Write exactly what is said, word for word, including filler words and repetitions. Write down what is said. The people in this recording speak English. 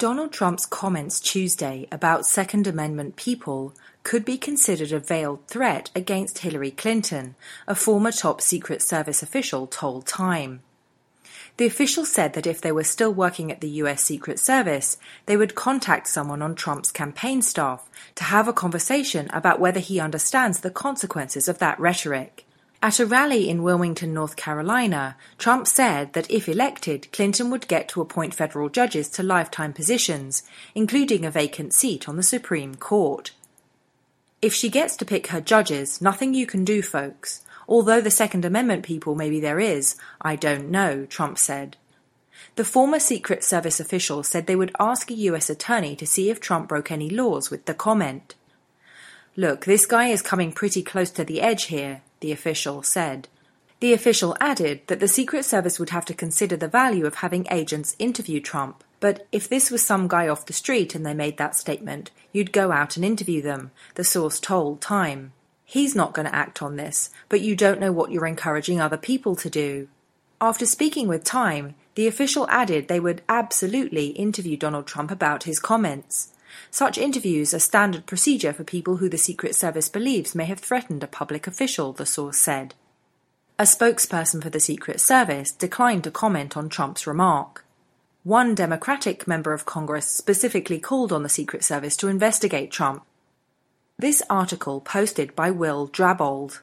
Donald Trump's comments Tuesday about Second Amendment people could be considered a veiled threat against Hillary Clinton, a former top Secret Service official told Time. The official said that if they were still working at the U S Secret Service, they would contact someone on Trump's campaign staff to have a conversation about whether he understands the consequences of that rhetoric. At a rally in Wilmington, North Carolina, Trump said that if elected, Clinton would get to appoint federal judges to lifetime positions, including a vacant seat on the Supreme Court. If she gets to pick her judges, nothing you can do, folks. Although the Second Amendment people maybe there is, I don't know, Trump said. The former Secret Service official said they would ask a U S attorney to see if Trump broke any laws with the comment. Look, this guy is coming pretty close to the edge here, the official said. The official added that the Secret Service would have to consider the value of having agents interview Trump, but if this was some guy off the street and they made that statement, you'd go out and interview them, the source told Time. He's not going to act on this, but you don't know what you're encouraging other people to do. After speaking with Time, the official added they would absolutely interview Donald Trump about his comments. Such interviews are standard procedure for people who the Secret Service believes may have threatened a public official, the source said. A spokesperson for the Secret Service declined to comment on Trump's remark. One Democratic member of Congress specifically called on the Secret Service to investigate Trump. This article posted by Will Drabold.